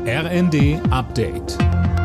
RND Update.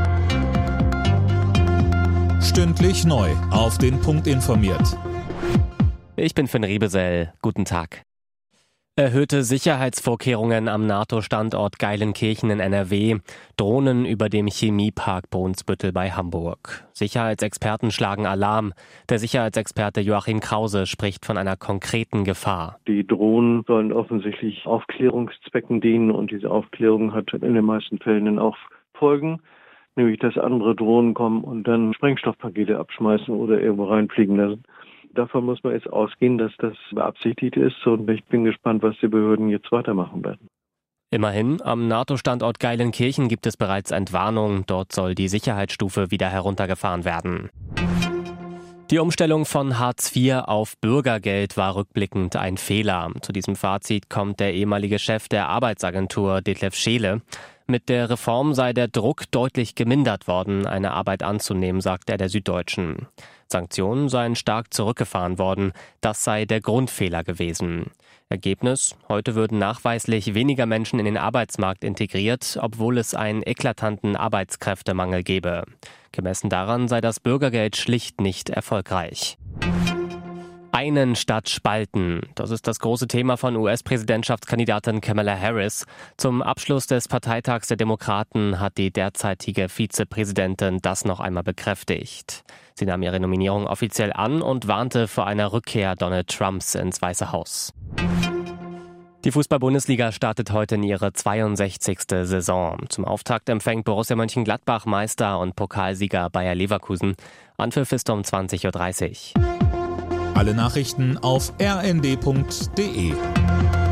Stündlich neu auf den Punkt informiert. Ich bin Finn Riebesell. Guten Tag. Erhöhte Sicherheitsvorkehrungen am NATO-Standort Geilenkirchen in NRW, Drohnen über dem Chemiepark Brunsbüttel bei Hamburg. Sicherheitsexperten schlagen Alarm. Der Sicherheitsexperte Joachim Krause spricht von einer konkreten Gefahr. Die Drohnen sollen offensichtlich Aufklärungszwecken dienen und diese Aufklärung hat in den meisten Fällen dann auch Folgen. Nämlich, dass andere Drohnen kommen und dann Sprengstoffpakete abschmeißen oder irgendwo reinfliegen lassen. Davon muss man jetzt ausgehen, dass das beabsichtigt ist und ich bin gespannt, was die Behörden jetzt weitermachen werden. Immerhin, am NATO-Standort Geilenkirchen gibt es bereits Entwarnung. Dort soll die Sicherheitsstufe wieder heruntergefahren werden. Die Umstellung von Hartz IV auf Bürgergeld war rückblickend ein Fehler. Zu diesem Fazit kommt der ehemalige Chef der Arbeitsagentur Detlef Scheele. Mit der Reform sei der Druck deutlich gemindert worden, eine Arbeit anzunehmen, sagt er der Süddeutschen. Sanktionen seien stark zurückgefahren worden. Das sei der Grundfehler gewesen. Ergebnis: Heute würden nachweislich weniger Menschen in den Arbeitsmarkt integriert, obwohl es einen eklatanten Arbeitskräftemangel gebe. Gemessen daran sei das Bürgergeld schlicht nicht erfolgreich. Einen statt spalten. Das ist das große Thema von US-Präsidentschaftskandidatin Kamala Harris. Zum Abschluss des Parteitags der Demokraten hat die derzeitige Vizepräsidentin das noch einmal bekräftigt. Sie nahm ihre Nominierung offiziell an und warnte vor einer Rückkehr Donald Trumps ins Weiße Haus. Die Fußball-Bundesliga startet heute in ihre 62. Saison. Zum Auftakt empfängt Borussia Mönchengladbach Meister und Pokalsieger Bayer Leverkusen. Anpfiff ist um 20:30 Uhr. Alle Nachrichten auf rnd.de.